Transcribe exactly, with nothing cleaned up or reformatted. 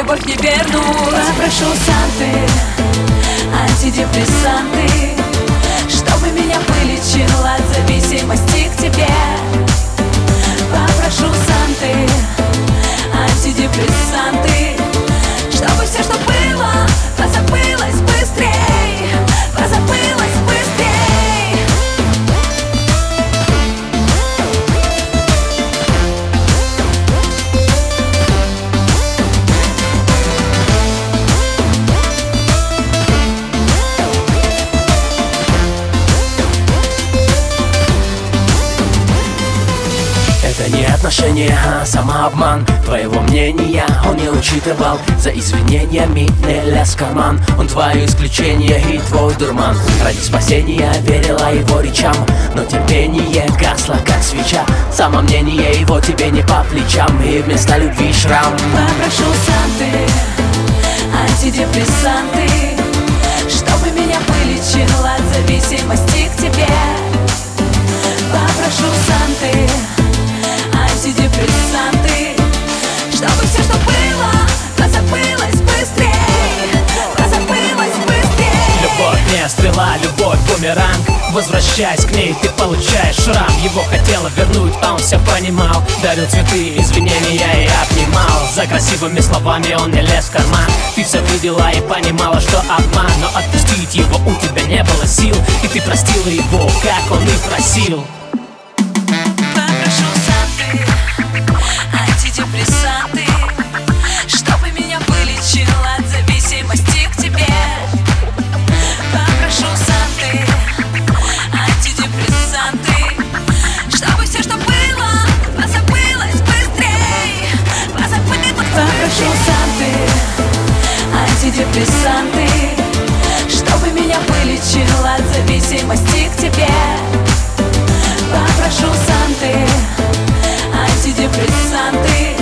любовь не вернуть. Попрошу Санты антидепрессанты, чтобы меня вылечил от зависимости к тебе. Попрошу Санты антидепрессанты, чтобы все, что было, позабылось быстрей, позабылось быстрей. Это не отношения, а самообман. Твоего мнения он не учитывал. За извинениями не лез в карман. Он твое исключение и твой дурман. Ради спасения верила его речам, но терпение гасло, как свеча. Самомнение его тебе не по плечам, и вместо любви шрам. Попрошу Санты антидепрессанты, чтобы меня вылечил от зависимости к тебе. Попрошу Санты антидепрессанты, чтобы все, что было, позабылось быстрей, позабылось быстрей. Любовь не стрела, любовь бумеранг. Возвращаясь к ней, ты получаешь шрам. Его хотела вернуть, а он все понимал. Дарил цветы, извинения и обнимал. За красивыми словами он не лез в карман. Ты все видела и понимала, что обман, но отпустить его у тебя не было сил, и ты простила его, как он и просил. Попрошу Санты антидепрессанты, чтобы меня вылечил от зависимости к тебе. Попрошу Санты антидепрессанты, чтобы все, что было, позабылось быстрей, позабылось. Попрошу Санты антидепрессанты, чтобы меня вылечил от зависимости к тебе. Попрошу Санты антидепрессанты,